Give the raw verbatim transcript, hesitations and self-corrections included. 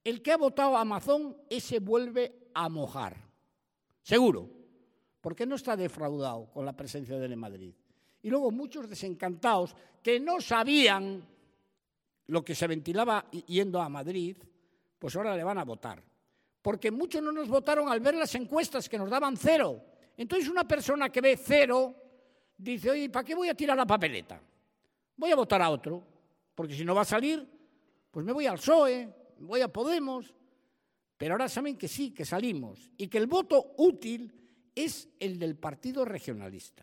el que ha votado a Amazon, ese vuelve a mojar. Seguro, porque no está defraudado con la presencia de él en Madrid. Y luego muchos desencantados que no sabían lo que se ventilaba yendo a Madrid, pues ahora le van a votar. Porque muchos no nos votaron al ver las encuestas que nos daban cero. Entonces una persona que ve cero dice, oye, ¿para qué voy a tirar la papeleta? Voy a votar a otro, porque si no va a salir, pues me voy al P S O E, voy a Podemos. Pero ahora saben que sí, que salimos, y que el voto útil es el del partido regionalista.